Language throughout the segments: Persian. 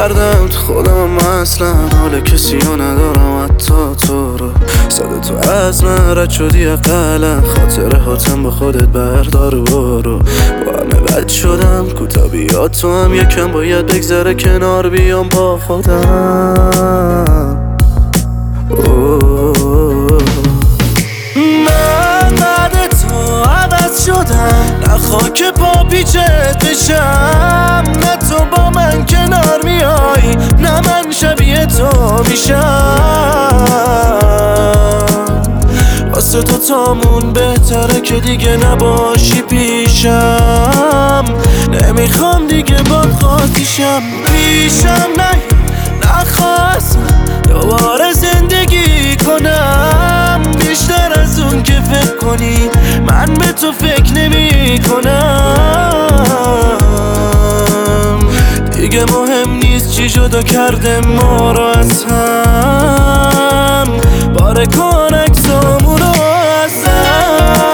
کردم تو خودم اصلا حال کسی رو ندارم حتی تو رو صد تو از من رد شدی اقلا خاطره هاتم با خودت بردار و برو با همه بد شدم کوتا بیاد تو هم یکم باید بگذره کنار بیام با خودم من بعد تو عوض شدم نه خاک پا پیچت بشم نه تو با من کنار میای نه من شبیه تو میشم واسه تو تامون بهتره که دیگه نباشی پیشم نمیخوام دیگه باد خاطیشم پیشم نخواستم دوباره زندگی کنم بیشتر از اون که فکر کنی من به تو فکر نمی کنم دیگه مهم نیست چی جدا کرده ما رو از هم باره کن عکسامون رو از هم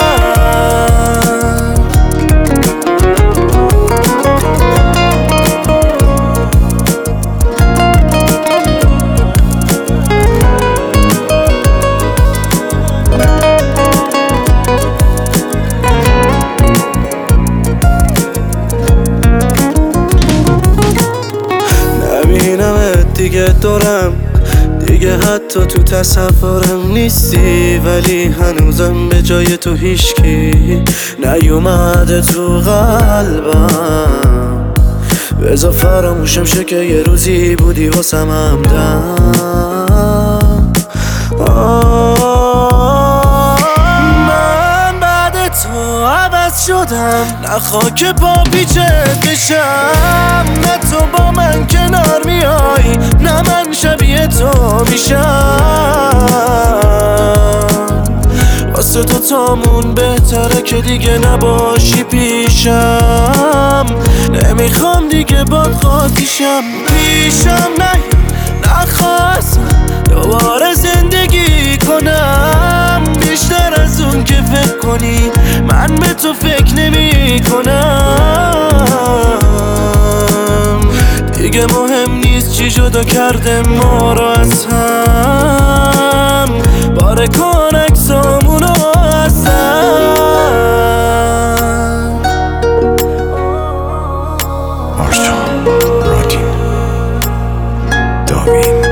دیگه دورم دیگه حتی تو تصورم نیستی ولی هنوزم به جای تو هیچکی نیومده تو قلبم بذار فراموشم شه که یه روزی بودی واسم همدم من بعد تو عوض شدم نه خاک پا پیچت بشم نه تو با من کنار میای نه من شبیه تو میشم واسه تو تامون بهتره که دیگه نباشی پیشم نمیخوام دیگه باد خاطیشم پیشم نخواستم دوباره زندگی کنم بیشتر از اون که فکر کنی من به تو فکر نمی کنم دیگه مهم نیست چی جدا کرده ما رو از هم باره کن عکسامون رو از هم آرشان راکین داوین